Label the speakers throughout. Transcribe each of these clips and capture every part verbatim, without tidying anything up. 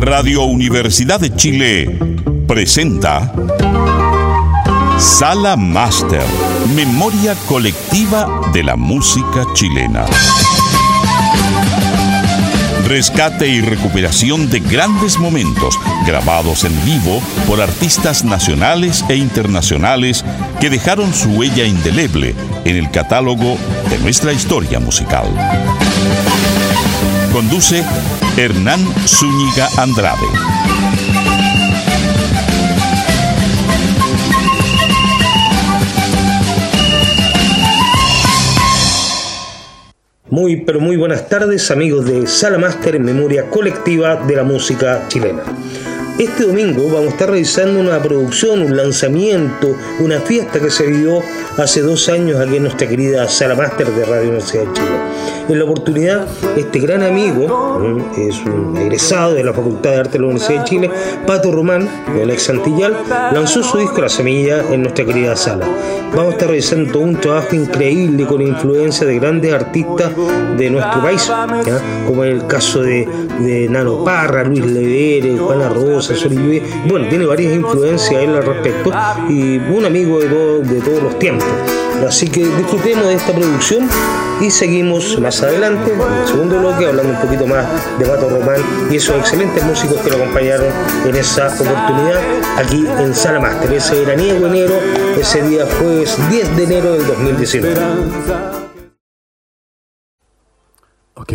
Speaker 1: Radio Universidad de Chile presenta Sala Máster, memoria colectiva de la música chilena. Rescate y recuperación de grandes momentos grabados en vivo por artistas nacionales e internacionales que dejaron su huella indeleble en el catálogo de nuestra historia musical. Conduce Hernán Zúñiga Andrade.
Speaker 2: Muy, pero muy buenas tardes, amigos de Sala Máster en memoria colectiva de la música chilena. Este domingo vamos a estar realizando una producción, un lanzamiento, una fiesta que se vivió hace dos años aquí en nuestra querida Sala Máster de Radio Universidad de Chile. En la oportunidad, este gran amigo, es un egresado de la Facultad de Arte de la Universidad de Chile, Pato Román, del ex Santillal, lanzó su disco La Semilla en nuestra querida sala. Vamos a estar realizando todo un trabajo increíble con influencia de grandes artistas de nuestro país, ¿ya? Como en el caso de, de Nano Parra, Luis Levere, Juana Rosa, Sol Lluvia. Bueno, tiene varias influencias él al respecto y un amigo de, todo, de todos los tiempos. Así que disfrutemos de esta producción y seguimos más adelante en el segundo bloque hablando un poquito más de Pato Román y esos excelentes músicos que lo acompañaron en esa oportunidad aquí en Sala Máster. Ese veraniego enero, ese día fue diez de enero del dos mil diecinueve.
Speaker 3: Ok.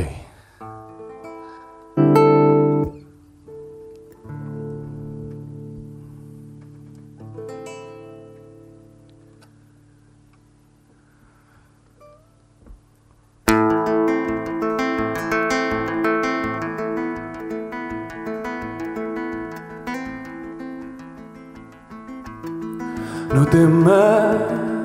Speaker 3: No temas,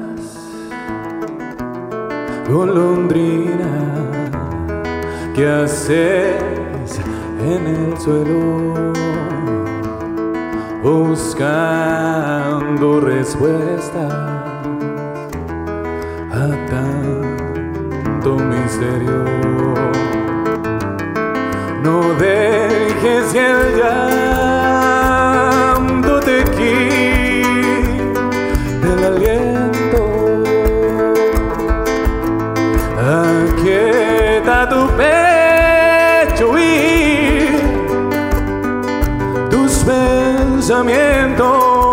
Speaker 3: golondrina, ¿qué haces en el suelo? Buscando respuestas a tanto misterio. No dejes que el llanto te quite el aliento, aquieta tu pecho y tus pensamientos.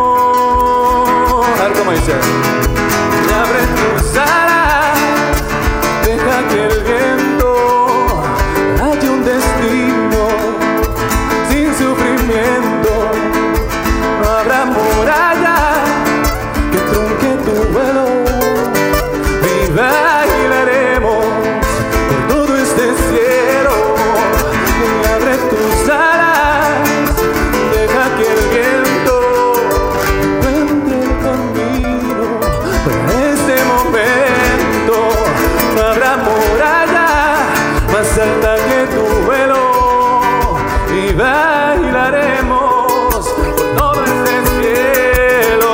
Speaker 3: A ver cómo dice. Abre tus alas, deja que el viento haya un destino sin sufrimiento. No habrá muralla que tu vuelo y bailaremos por todo este cielo. Y abre tus alas, deja que el viento encuentre el camino para este momento. No habrá muralla más alta que tu vuelo y bailaremos por todo este cielo.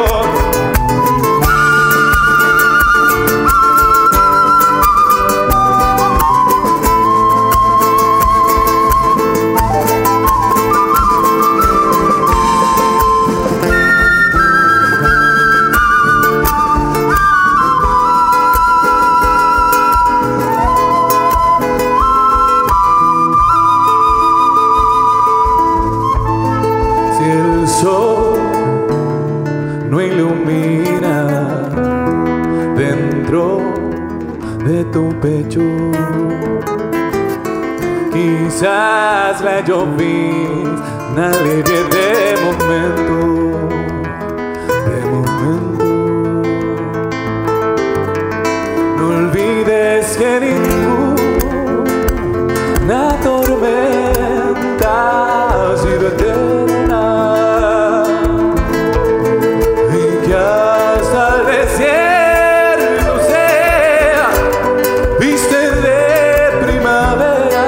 Speaker 3: Tu pecho, quizás la llovizna alivie de momento, de momento. No olvides que ninguna tormenta ha sido eterna y que hasta el desierto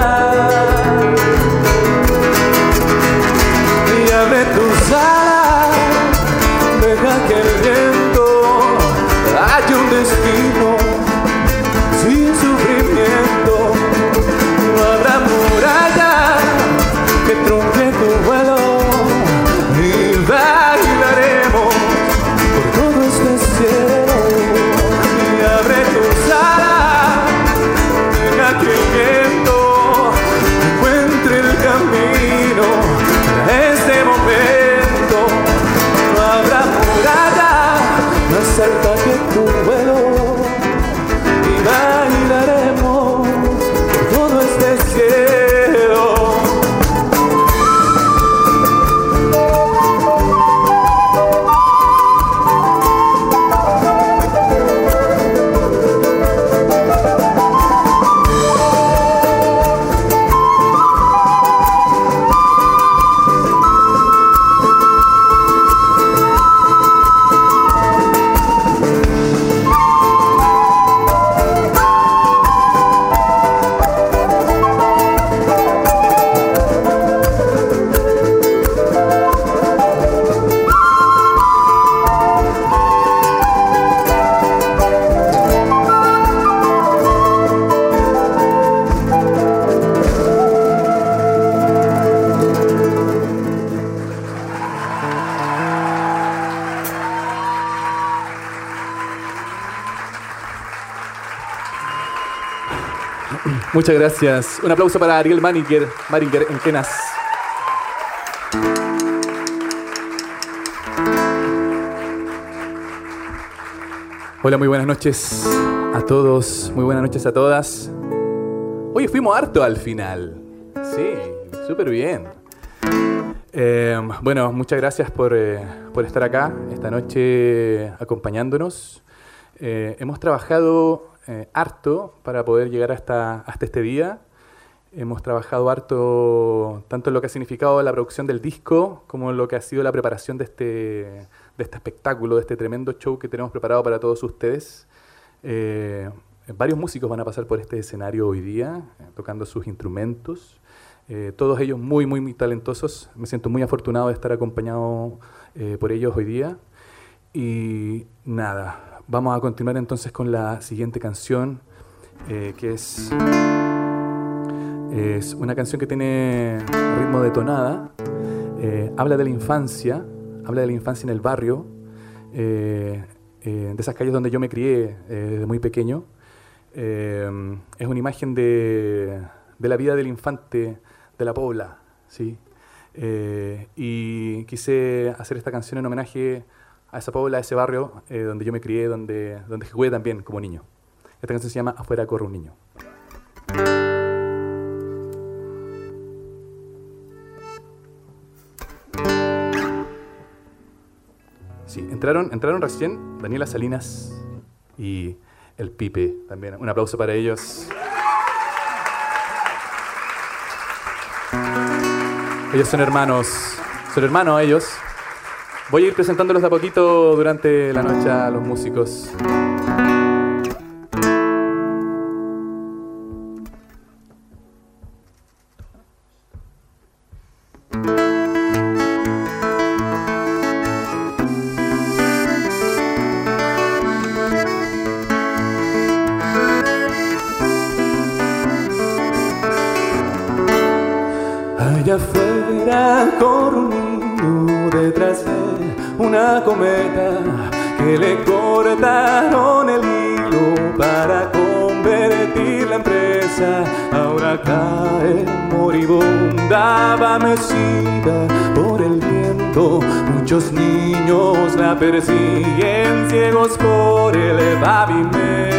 Speaker 3: tus alas,
Speaker 4: Muchas gracias. Un aplauso para Ariel Maringer, Maringer en Quenas. Hola, muy buenas noches a todos, muy buenas noches a todas. Oye, fuimos harto al final. Sí, súper bien. Eh, bueno, muchas gracias por, eh, por estar acá esta noche acompañándonos. Eh, hemos trabajado eh, harto para poder llegar hasta, hasta este día. Hemos trabajado harto tanto en lo que ha significado la producción del disco como en lo que ha sido la preparación de este, de este espectáculo, de este tremendo show que tenemos preparado para todos ustedes. Eh, varios músicos van a pasar por este escenario hoy día, eh, tocando sus instrumentos. Eh, todos ellos muy, muy, muy talentosos. Me siento muy afortunado de estar acompañado eh, por ellos hoy día. Y nada, vamos a continuar entonces con la siguiente canción, eh, que es, es una canción que tiene ritmo de tonada. Eh, habla de la infancia, habla de la infancia en el barrio, eh, eh, de esas calles donde yo me crié eh, desde muy pequeño. Eh, es una imagen de, de la vida del infante de la Pobla, ¿sí? Eh, y quise hacer esta canción en homenaje a esa Pobla, a ese barrio eh, donde yo me crié, donde, donde jugué también como niño. Esta canción se llama Afuera corre un niño. Sí, entraron, entraron recién Daniela Salinas y el Pipe también. Un aplauso para ellos. Ellos son hermanos, son hermanos ellos. Voy a ir presentándolos de a poquito durante la noche a los músicos.
Speaker 3: Allá afuera corre un niño detrás de una cometa que le cortaron el hilo para convertirla en presa. Ahora cae moribunda, va mecida por el viento. Muchos niños la persiguen, ciegos por el pavimento.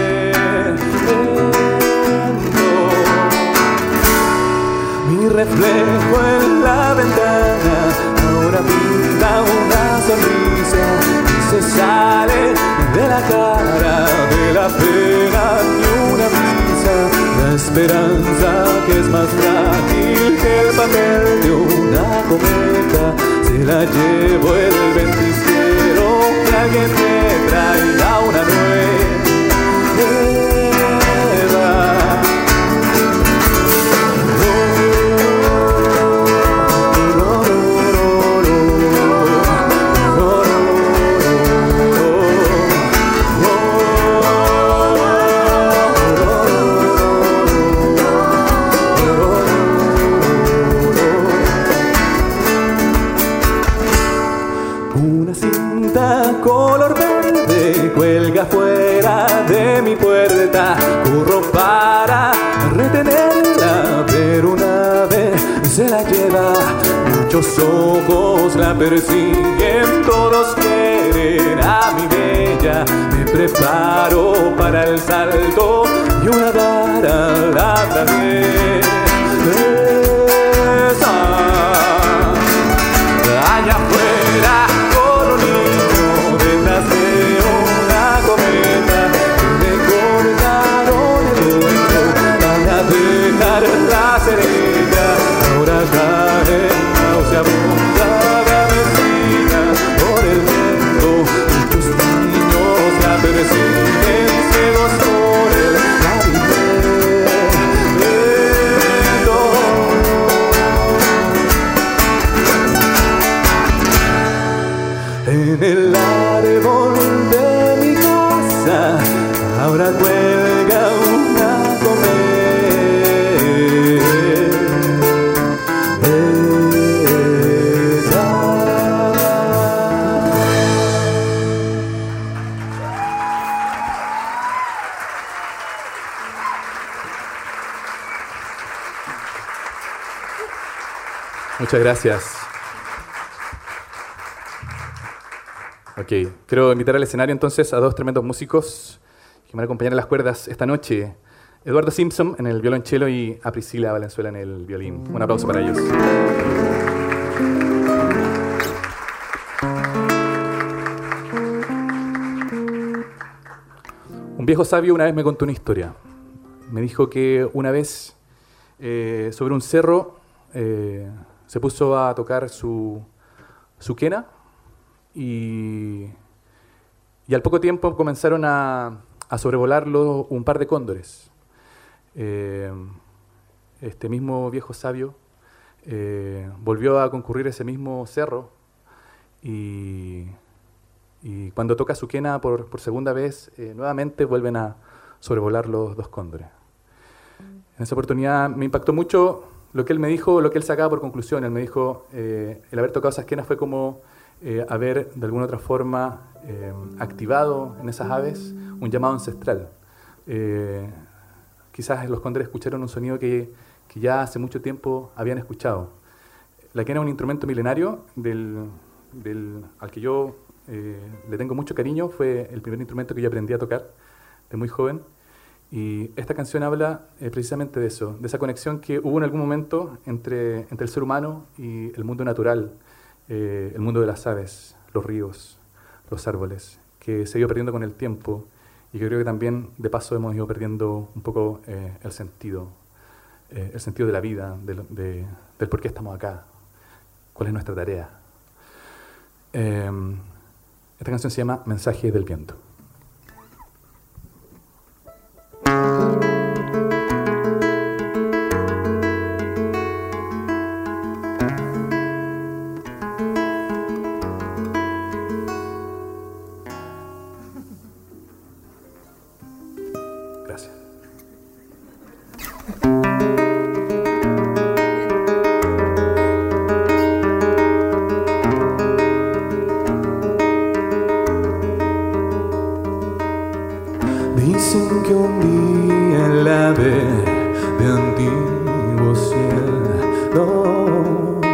Speaker 3: Mi reflejo en la ventana ahora pinta una sonrisa y se sale de la cara de la pena ni una brisa. La esperanza, que es más frágil que el papel de una cometa, se la llevo el ventisquero, que alguien me traiga una nueva. Color verde cuelga fuera de mi puerta, corro para retenerla, pero una vez se la lleva. Muchos ojos la persiguen, todos quieren a mi bella. Me preparo para el salto y una vara la traje. Allá afuera la cerilla, ahora cae nauseabunda la vecina por el viento. Muchos niños la persiguen, ciegos por el pavimento. En el árbol de mi casa ahora cuelga una cometa.
Speaker 4: Muchas gracias. Ok, quiero invitar al escenario entonces a dos tremendos músicos que me van a acompañar en las cuerdas esta noche. Eduardo Simpson en el violonchelo y a Priscila Valenzuela en el violín. Un aplauso para ellos. Un viejo sabio una vez me contó una historia. Me dijo que una vez eh, sobre un cerro eh, se puso a tocar su, su quena y, y al poco tiempo comenzaron a, a sobrevolarlo un par de cóndores. Eh, este mismo viejo sabio eh, volvió a concurrir ese mismo cerro y, y cuando toca su quena por, por segunda vez, eh, nuevamente vuelven a sobrevolar los dos cóndores. En esa oportunidad me impactó mucho lo que él me dijo, lo que él sacaba por conclusión. Él me dijo, eh, el haber tocado esas quenas fue como eh, haber de alguna otra forma eh, activado en esas aves un llamado ancestral. Eh, Quizás los cóndores escucharon un sonido que, que ya hace mucho tiempo habían escuchado. La quena es un instrumento milenario del, del, al que yo eh, le tengo mucho cariño. Fue el primer instrumento que yo aprendí a tocar de muy joven. Y esta canción habla eh, precisamente de eso, de esa conexión que hubo en algún momento entre, entre el ser humano y el mundo natural, eh, el mundo de las aves, los ríos, los árboles, que se ha ido perdiendo con el tiempo. Y que creo que también, de paso, hemos ido perdiendo un poco eh, el sentido, eh, el sentido de la vida, de, de, del por qué estamos acá, cuál es nuestra tarea. Eh, esta canción se llama Mensaje del Viento.
Speaker 3: Dicen que un día el ave de antiguos cielos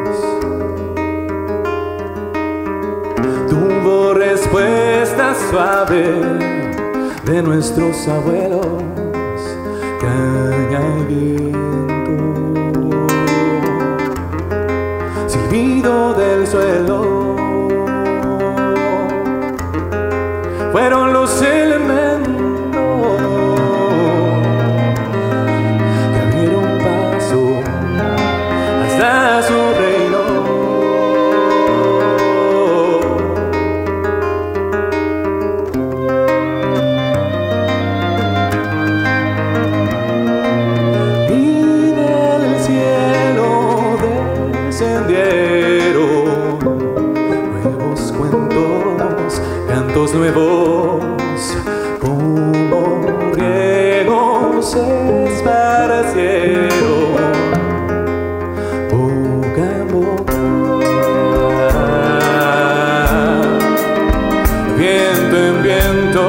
Speaker 3: tuvo respuesta suave de nuestros abuelos, caña y viento, silbido del suelo, fueron los elementos que abrieron paso hasta su reino. Y del cielo descendieron nuevos cuentos, cantos nuevos, como riegos se esparcieron boca en boca, viento en viento,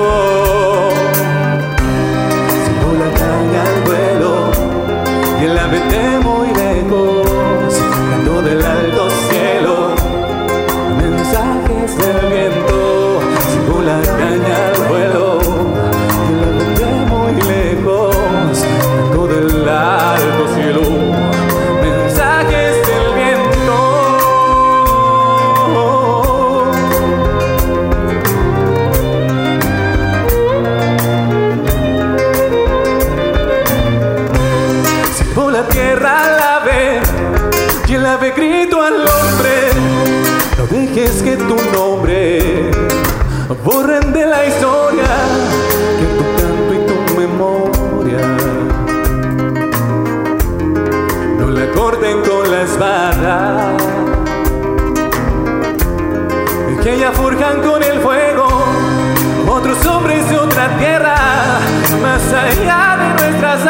Speaker 3: sigo la caña al vuelo y el ave de muy lejos, canto del alto cielo, mensajes del viento. Sigo la caña al vuelo y la ave muy lejos, canto del alto cielo, mensajes del viento. Sigo la tierra al ave y el ave grito al hombre, no dejes que tu nombre borren de la historia, que tu canto y tu memoria no la corten con la espada, que ya forjan con el fuego otros hombres de otra tierra, más allá de nuestras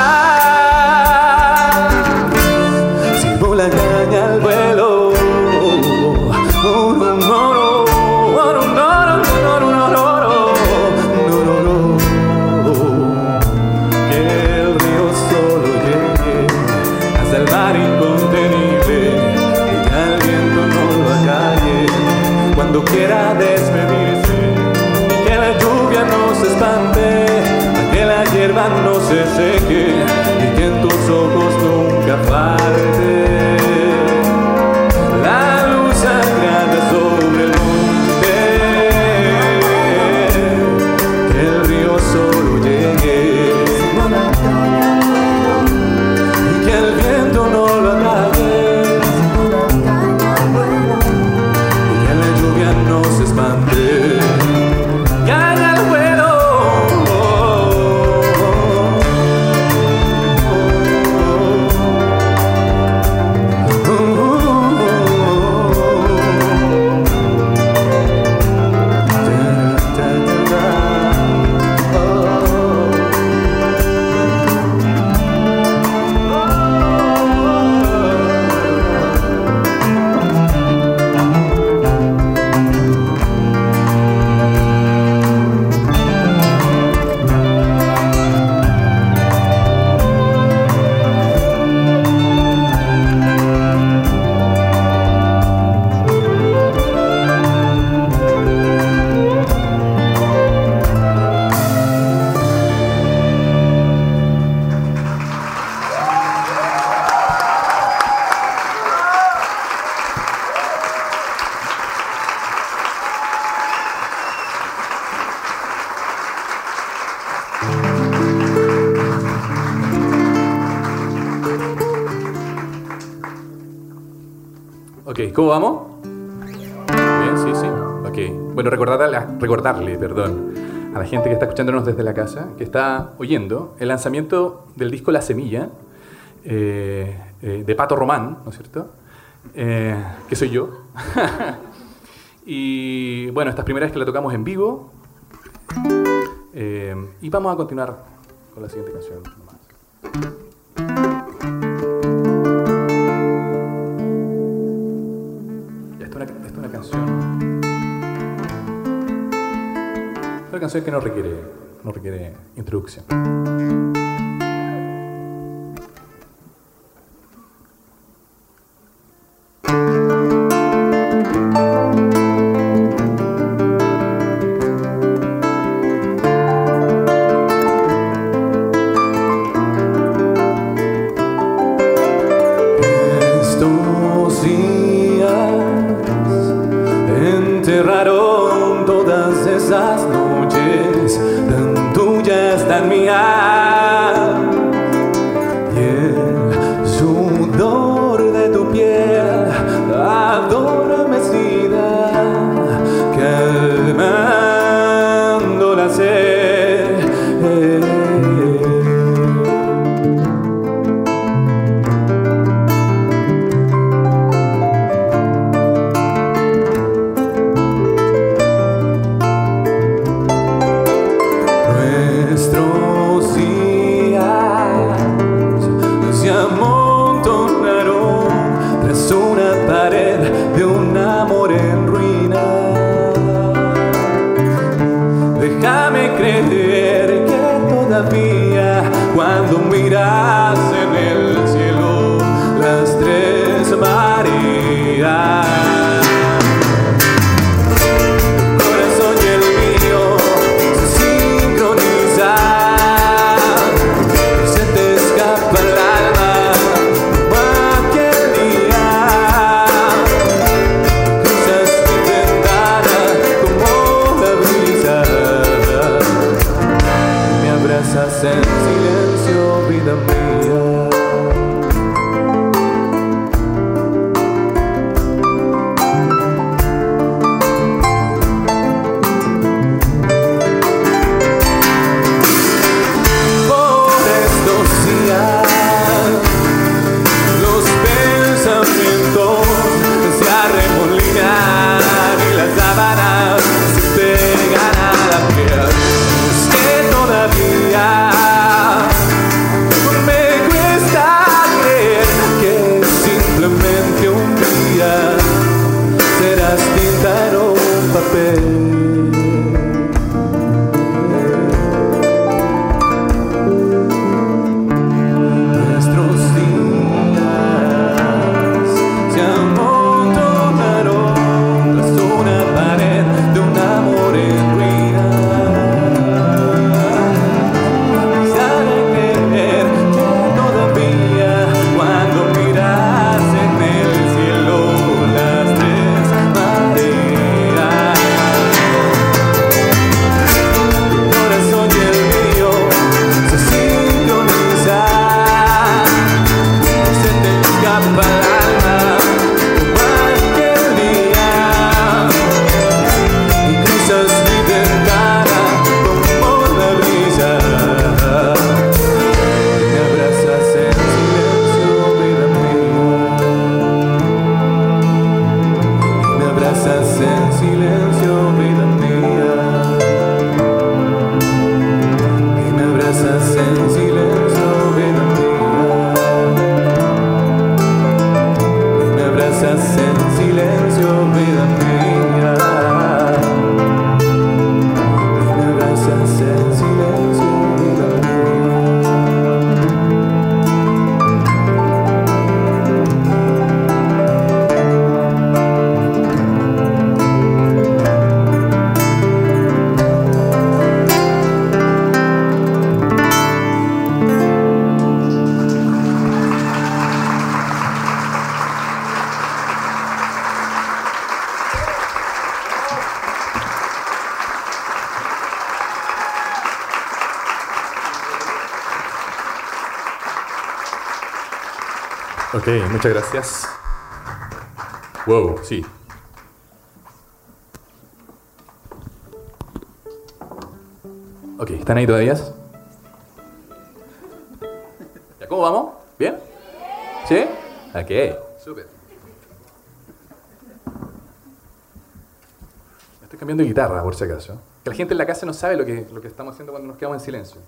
Speaker 3: aguas. Sigo la caña al vuelo, oh, no, no, no. El río solo llegue hasta el mar incontenible. quiera despedirse, y que la lluvia no se espante, que la hierba no se seque, y que en tus ojos nunca falte la luz sagrada sobre el monte, que el río solo llegue y que el viento no lo atrague, y que la lluvia no se espante, que haga el vuelo. Ok, ¿cómo vamos? Bien, sí, sí. Ok. Bueno, recordarle, recordarle perdón, a la gente que está escuchándonos desde la casa, que está oyendo el lanzamiento del disco La Semilla, eh, eh, de Pato Román, ¿no es cierto? Eh, que soy yo. Y bueno, esta es la primera vez que la tocamos en vivo. Eh, y vamos a continuar con la siguiente canción. Una canción que no requiere, no requiere introducción. Estos días enterraron todas esas noches tan tuyas, tan mías.
Speaker 4: Ok, muchas gracias. Wow, sí. Ok, ¿están ahí todavía? ¿Ya cómo vamos? ¿Bien? ¿Sí? Ok, súper. Estoy cambiando de guitarra, por si acaso. Que la gente en la casa no sabe lo que, lo que estamos haciendo cuando nos quedamos en silencio.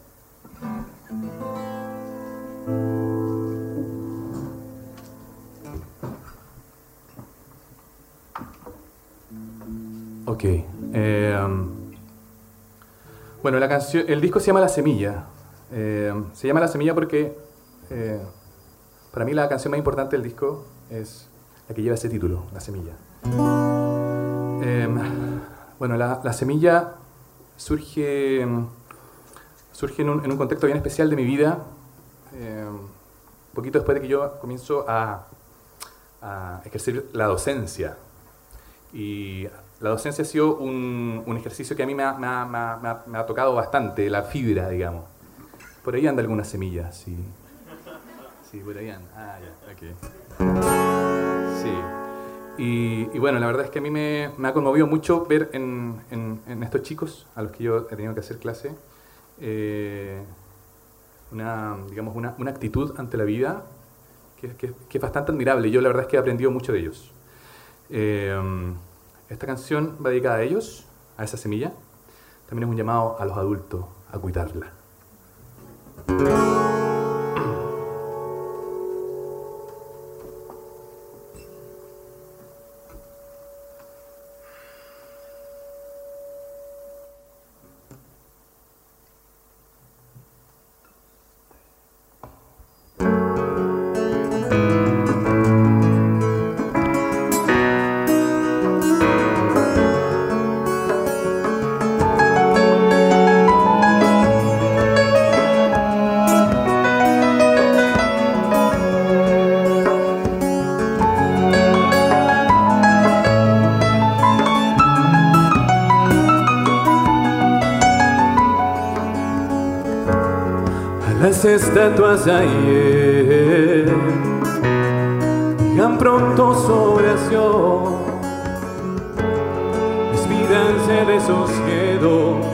Speaker 4: Ok. Eh, bueno, la canción, el disco se llama La Semilla. Eh, se llama La Semilla porque eh, para mí la canción más importante del disco es la que lleva ese título, La Semilla. Eh, bueno, la, la Semilla surge, surge en, un, en un contexto bien especial de mi vida. Eh, un poquito después de que yo comienzo a, a ejercer la docencia. Y la docencia ha sido un, un ejercicio que a mí me ha, me, ha, me, ha, me ha tocado bastante, la fibra, digamos. Por ahí anda algunas semillas, sí. Sí, por ahí anda. Ah, ya, ok. Sí. Y, y bueno, la verdad es que a mí me, me ha conmovido mucho ver en, en, en estos chicos a los que yo he tenido que hacer clase eh, una, digamos, una, una actitud ante la vida que, que, que es bastante admirable. Yo la verdad es que he aprendido mucho de ellos. Eh, esta canción va dedicada a ellos, a esa semilla. También es un llamado a los adultos a cuidarla.
Speaker 3: Las estatuas de ayer digan pronto su oración, despídanse de esos miedos,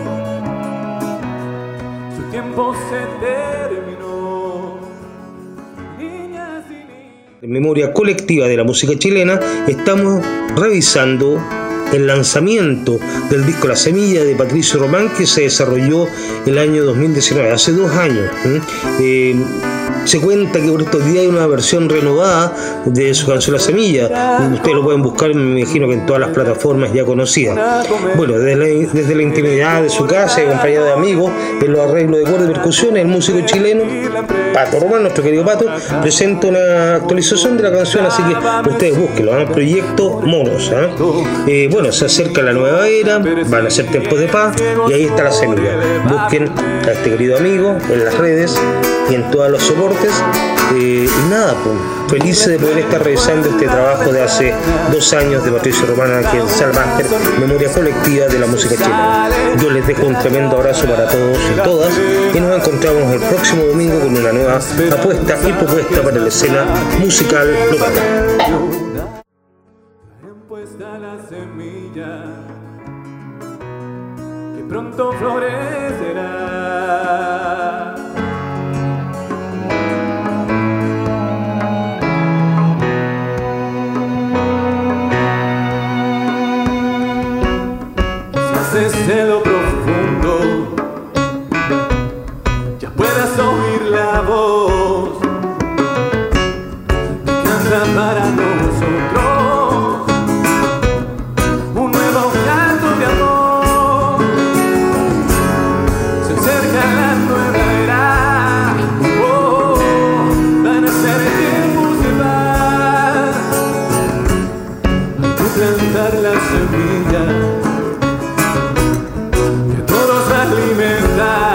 Speaker 3: su tiempo se terminó. Niñas y niños.
Speaker 2: En Memoria Colectiva de la Música Chilena estamos revisando el lanzamiento del disco La Semilla de Patricio Román, que se desarrolló el año dos mil diecinueve, hace dos años. ¿eh? Eh, se cuenta que por estos días hay una versión renovada de su canción La Semilla. Ustedes lo pueden buscar, me imagino que en todas las plataformas ya conocidas. Bueno, desde la, desde la intimidad de su casa, acompañado de amigos, en los arreglos de cuerdas y percusiones, el músico chileno Pato Román, nuestro querido Pato, presenta una actualización de la canción, así que ustedes búsquenlo, ¿eh? Proyecto Monos. ¿eh? Eh, bueno, se acerca la nueva era, van a ser tiempos de paz, y ahí está La Semilla. Busquen a este querido amigo en las redes y en todos los soportes. Eh, y nada, pues, felices de poder estar revisando este trabajo de hace dos años de Patricio Román aquí en Salamaster, Memoria Colectiva de la Música Chilena. Yo les dejo un tremendo abrazo para todos y todas, y nos encontramos el próximo domingo con una nueva apuesta y propuesta para la escena musical local.
Speaker 3: Puesta la semilla que pronto florecerá. Quizás desde lo profundo ya puedas oír la voz que canta para nosotros. Plantar la semilla que todos alimentan.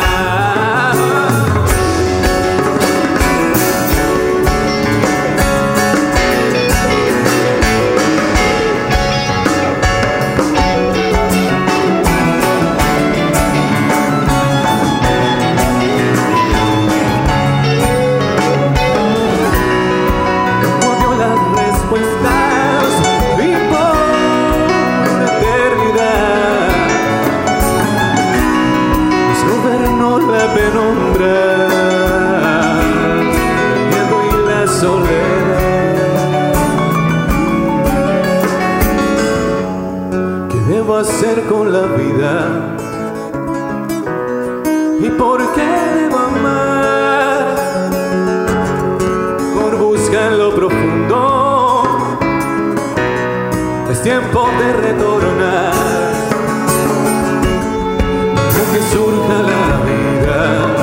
Speaker 3: debo hacer con la vida? ¿Y por qué debo amar? Mejor busca en lo profundo. Es tiempo de retornar. Para que surja la vida,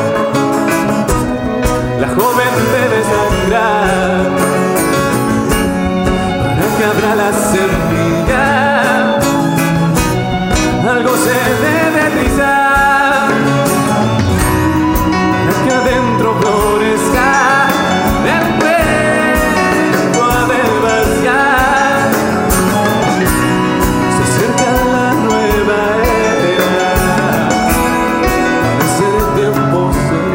Speaker 3: la joven debe sangrar. Para que abra la semilla, algo se debe rizar. Para que adentro florezca el cuerpo ha de vaciar. Se acerca la nueva era, parece el tiempo se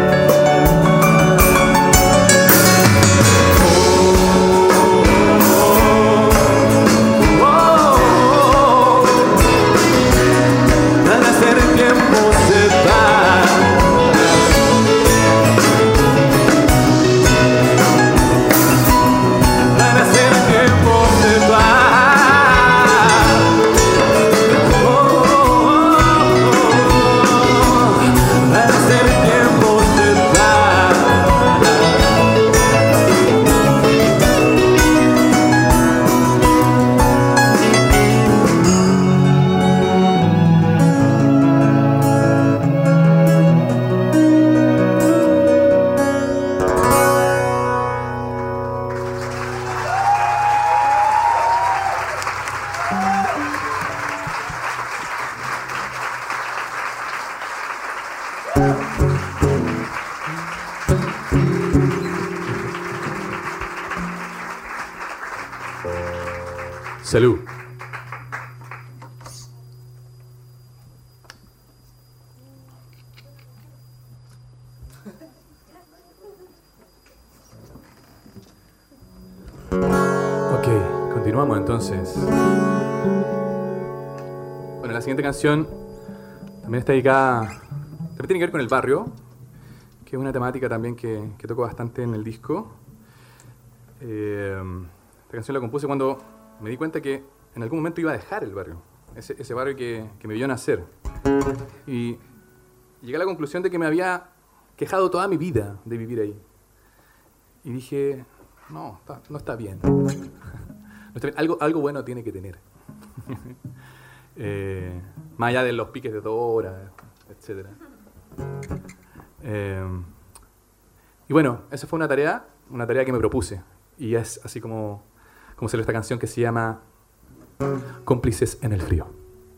Speaker 3: Salud.
Speaker 4: Ok, continuamos entonces. Bueno, la siguiente canción también está dedicada, también tiene que ver con el barrio, que es una temática también que, que toco bastante en el disco. Eh, esta canción la compuse cuando me di cuenta que en algún momento iba a dejar el barrio, ese, ese barrio que, que me vio nacer. Y llegué a la conclusión de que me había quejado toda mi vida de vivir ahí. Y dije, no, está, no está bien. No está bien. Algo, algo bueno tiene que tener. eh, más allá de los piques de dos horas, etcétera. Eh, y bueno, esa fue una tarea, una tarea que me propuse. Y es así como... como sale esta canción que se llama Cómplices en el frío.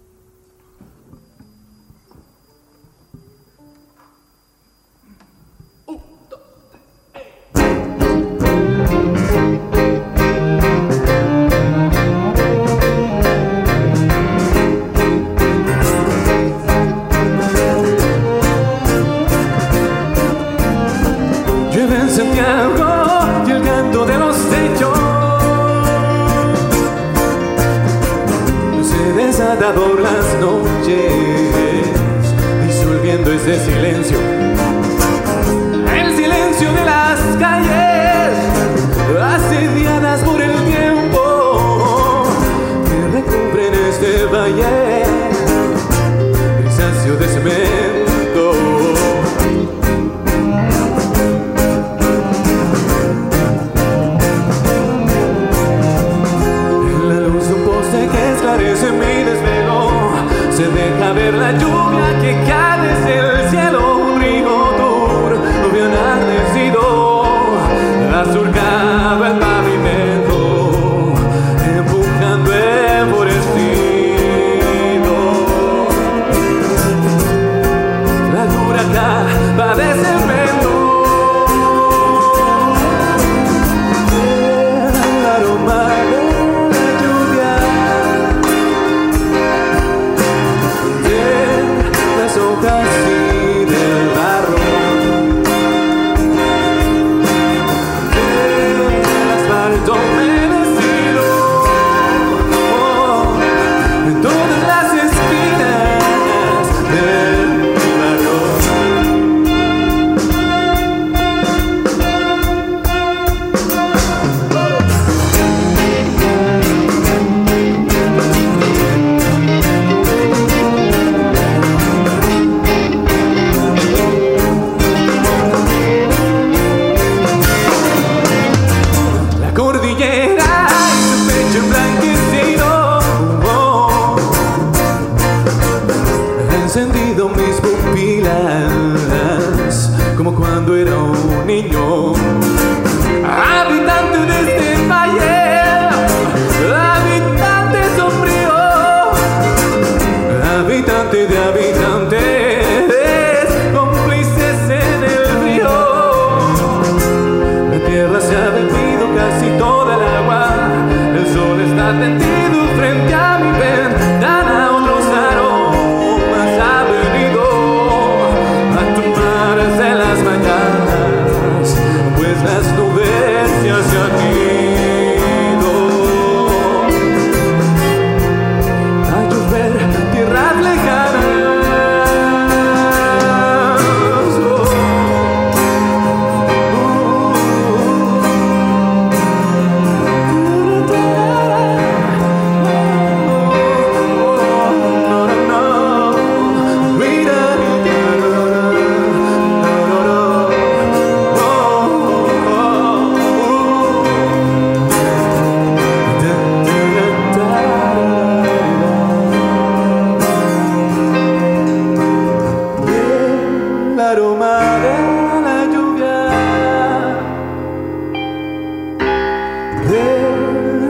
Speaker 3: Llueve en Santiago y el canto de los techos desata por las noches, disolviendo ese silencio, el silencio de las calles, asediadas por el tiempo, que recubren este valle, grisáceo de cemento. En la luz de un poste que esclarece mi desvelo, se deja ver la lluvia que cae desde el cielo. Un río turbio enardecido ha surcado el pavimento, empujando enfurecido la dura capa de cemento. El aroma de la lluvia, las hojas y del barro, del asfalto humedecido, oh, en todas las esquinas del barrio.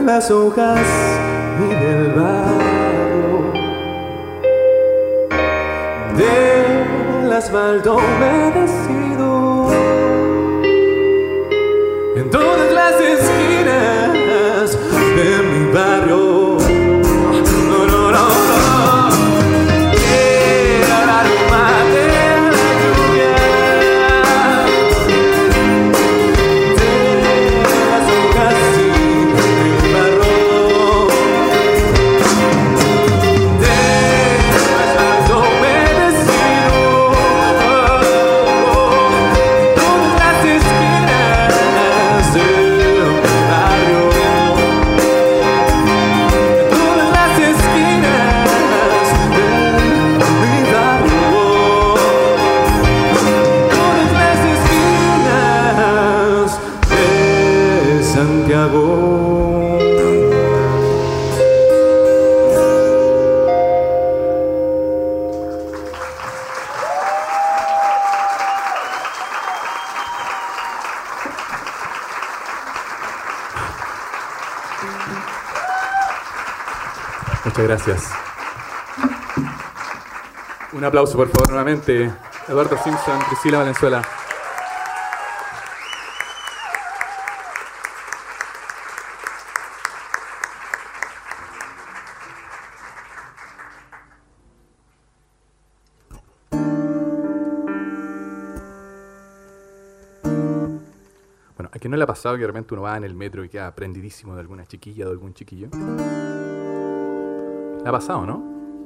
Speaker 3: las hojas y del barro, del asfalto humedecido, en todas las esquinas de mi barrio. No, no, no, no. Era el aroma de la lluvia, de las hojas y del barro, del asfalto humedecido, todas las esquinas de mi barrio, todas las esquinas de mi barrio, todas las esquinas de Santiago.
Speaker 4: Muchas gracias. Un aplauso, por favor, nuevamente. Eduardo Simpson, Priscila Valenzuela. Bueno, ¿a quién no le ha pasado que de repente uno va en el metro y queda prendidísimo de alguna chiquilla o de algún chiquillo? ¿Le ha pasado, no?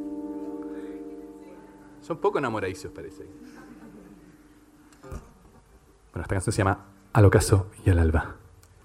Speaker 4: Son poco enamoradizos, parece. Bueno, esta canción se llama Al ocaso y al alba.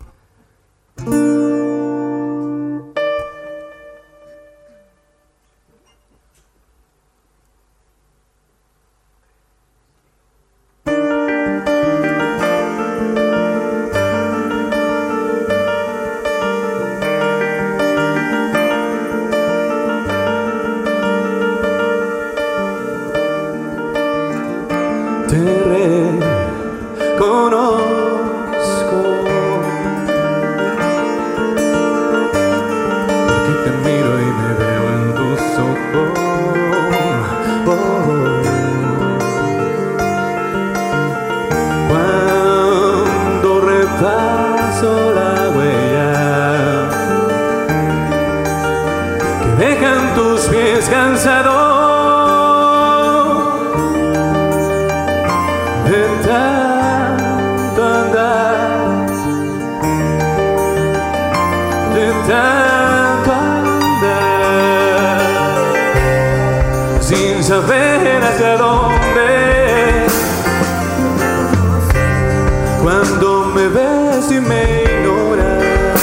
Speaker 3: Te reconozco, porque te miro y me veo en tus ojos. Oh, cuando repaso la huella que dejan tus pies cansados de tanto andar, de tanto andar, sin saber hacia dónde. Cuando me ves y me ignoras,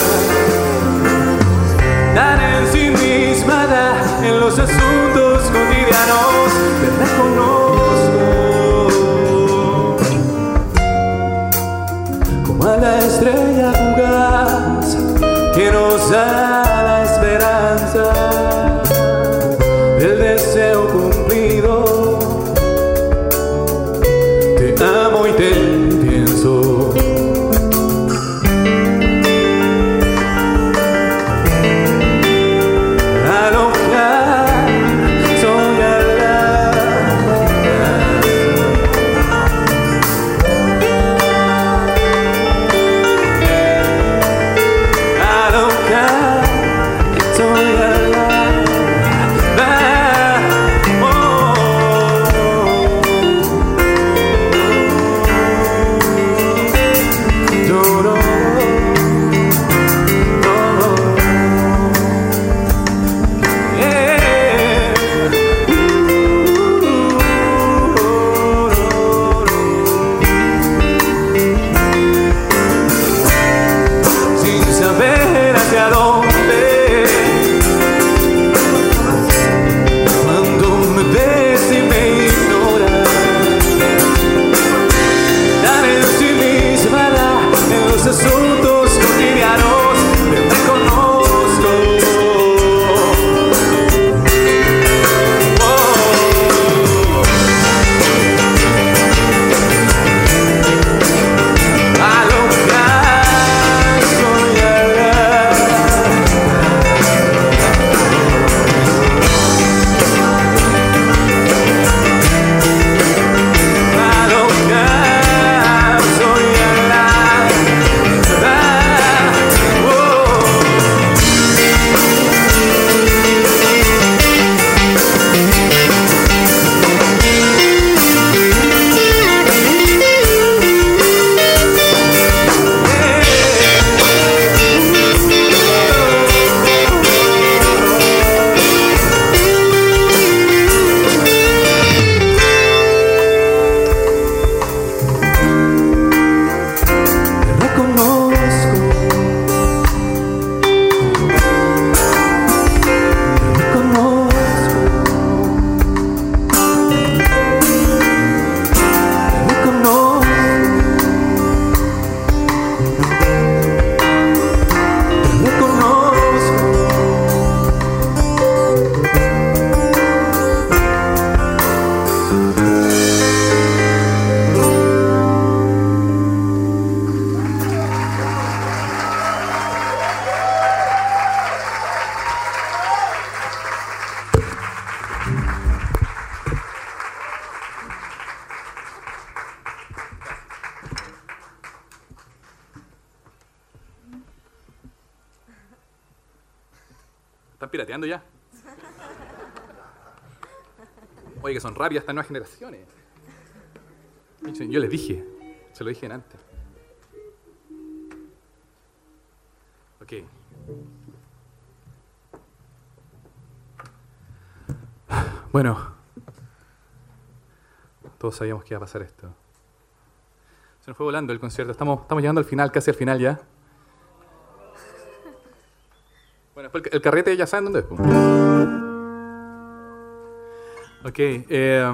Speaker 3: tan ensimismada en los asuntos cotidianos, te reconozco a la estrella fugaz que nos da la esperanza del deseo cumplido. Te amo y te pienso. Al ocaso y al alba, al ocaso
Speaker 4: ¿Están pirateando ya? Oye, que son rápidas estas nuevas generaciones. Yo les dije, se lo dije antes. Ok. Bueno, todos sabíamos que iba a pasar esto. Se nos fue volando el concierto. Estamos, estamos llegando al final, casi al final ya. Bueno, el, el carrete ya saben dónde es. Ok. Eh,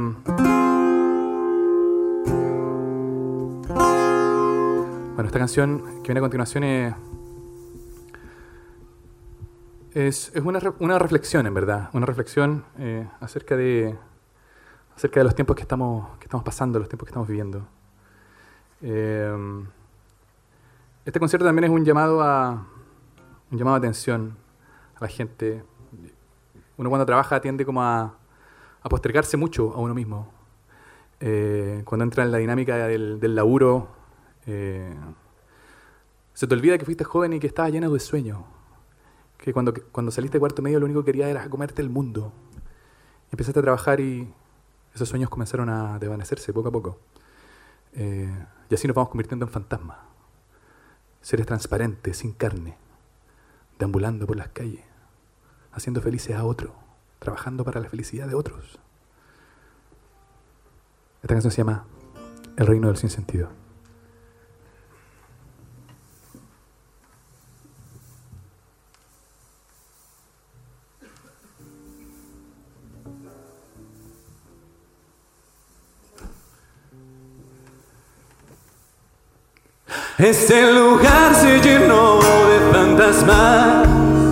Speaker 4: bueno, esta canción que viene a continuación es, es, es una, una reflexión, en verdad. Una reflexión eh, acerca de acerca de los tiempos que estamos, que estamos pasando, los tiempos que estamos viviendo. Eh, este concierto también es un llamado a un llamado de atención a la gente. Uno cuando trabaja tiende como a, a postergarse mucho a uno mismo. Eh, cuando entra en la dinámica del, del laburo, eh, se te olvida que fuiste joven y que estabas lleno de sueños. Que cuando, cuando saliste de cuarto medio lo único que querías era comerte el mundo. Y empezaste a trabajar y esos sueños comenzaron a desvanecerse poco a poco. Eh, y así nos vamos convirtiendo en fantasmas. Seres transparentes, sin carne, deambulando por las calles, haciendo felices a otros, trabajando para la felicidad de otros. Esta canción se llama El reino del sinsentido.
Speaker 3: Este lugar se llenó de fantasmas,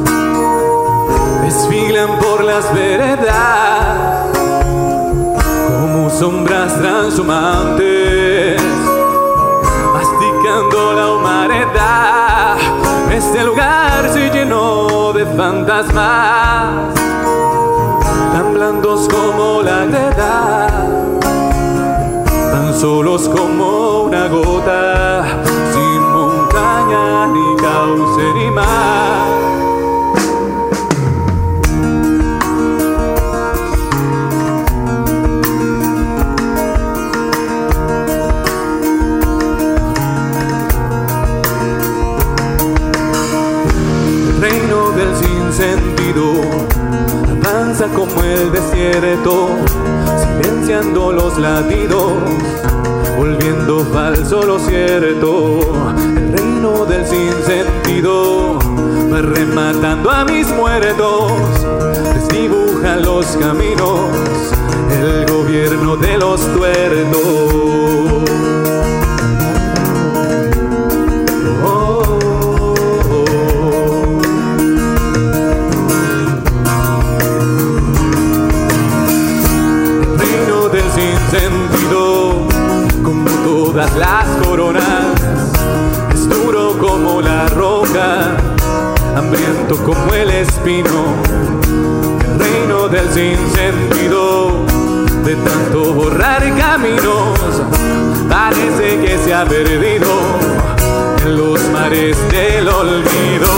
Speaker 3: desfilan por las veredas como sombras transhumantes, masticando la humanidad. Este lugar se llenó de fantasmas, tan blandos como la gravedad, tan solos como una gota, sin montaña ni cauce ni mar. El reino del sinsentido avanza como el desierto, silenciando los latidos, volviendo falso lo cierto. El reino del sinsentido va rematando a mis muertos, desdibuja los caminos, el gobierno de los tuertos. Oh, oh, oh. El reino del sinsentido, como todas las coronas, es duro como la roca, hambriento como el espino. El reino del sinsentido, de tanto borrar caminos, parece que se ha perdido en los mares del olvido.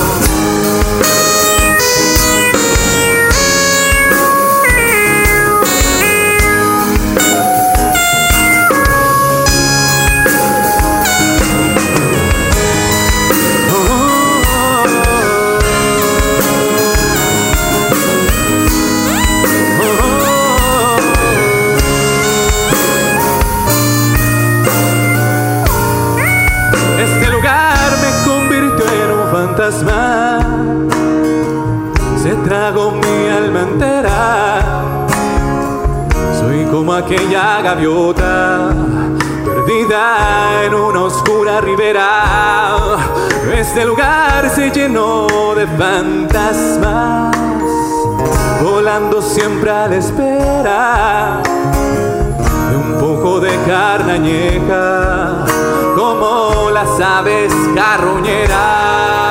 Speaker 3: Se tragó mi alma entera, soy como aquella gaviota perdida en una oscura ribera. Este lugar se llenó de fantasmas, volando siempre a la espera de un poco de carne añeja, como las aves carroñeras.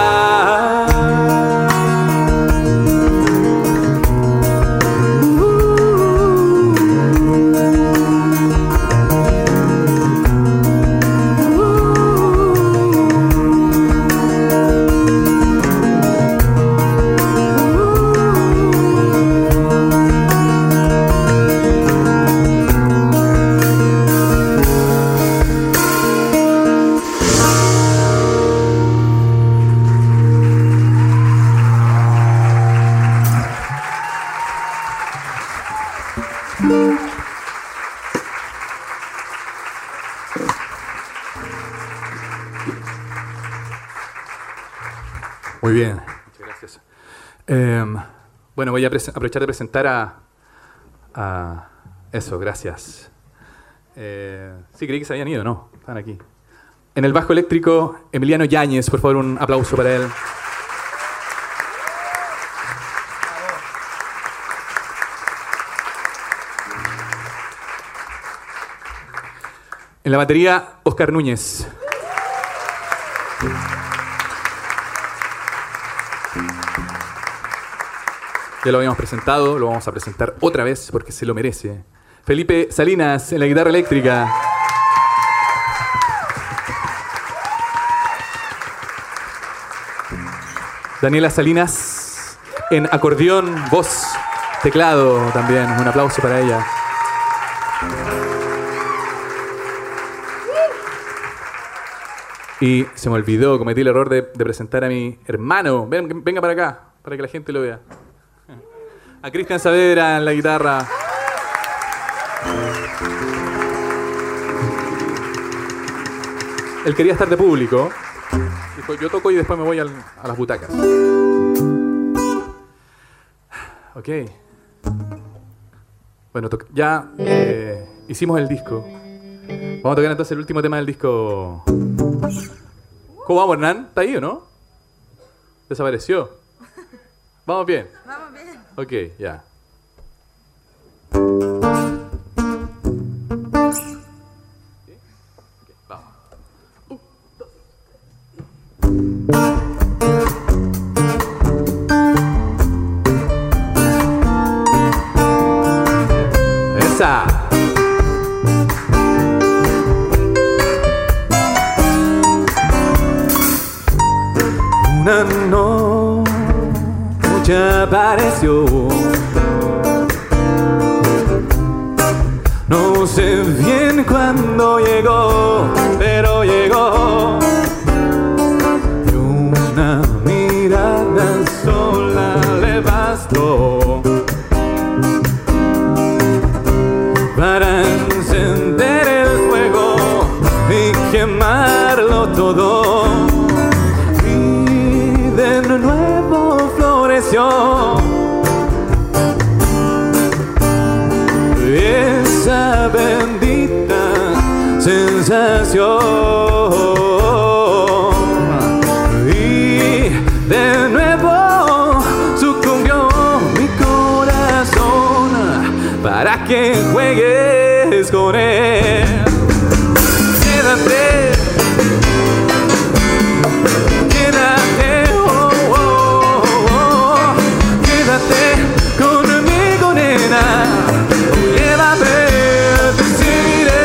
Speaker 4: bien. Muchas gracias. Eh, bueno, voy a aprovechar de presentar a, a... Eso, gracias. Eh, sí, creí que se habían ido, ¿no? Están aquí. En el bajo eléctrico, Emiliano Yáñez. Por favor, un aplauso para él. En la batería, Oscar Núñez. Ya lo habíamos presentado, lo vamos a presentar otra vez porque se lo merece. Felipe Salinas en la guitarra eléctrica. Daniela Salinas en acordeón, voz, teclado también. Un aplauso para ella. Y se me olvidó, cometí el error de, de presentar a mi hermano. Ven, venga para acá, para que la gente lo vea. A Cristian Saavedra en la guitarra. Él quería estar de público. Dijo, yo toco y después me voy al, a las butacas. Ok. Bueno, ya eh, hicimos el disco. Vamos a tocar entonces el último tema del disco. ¿Cómo vamos, Hernán? ¿Está ahí o no? ¿Desapareció? ¿Vamos bien?
Speaker 5: Vamos bien.
Speaker 4: Ok, ya. Esa.
Speaker 3: Una noche apareció, no sé bien cuándo llegó, pero llegó. Y una mirada sola le bastó para encender el fuego y quemarlo todo. De nuevo floreció esa bendita sensación y de nuevo sucumbió mi corazón para que juegues con él. Quédate, quédate, oh, oh, oh. Quédate conmigo, nena. Llévame, te seguiré.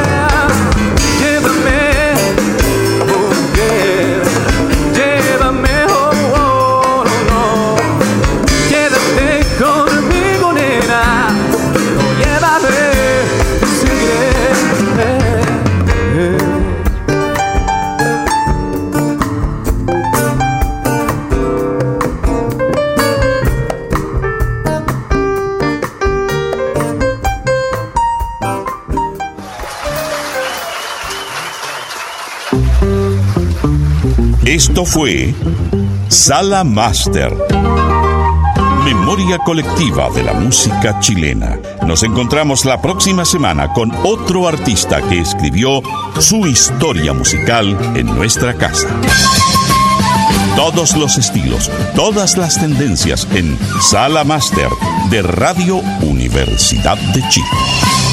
Speaker 3: Llévame, mujer. Llévame, oh, oh, no, no. Quédate conmigo, nena. Llévame, te seguiré.
Speaker 1: Esto fue Sala Master, memoria colectiva de la música chilena. Nos encontramos la próxima semana con otro artista que escribió su historia musical en nuestra casa. Todos los estilos, todas las tendencias en Sala Master de Radio Universidad de Chile.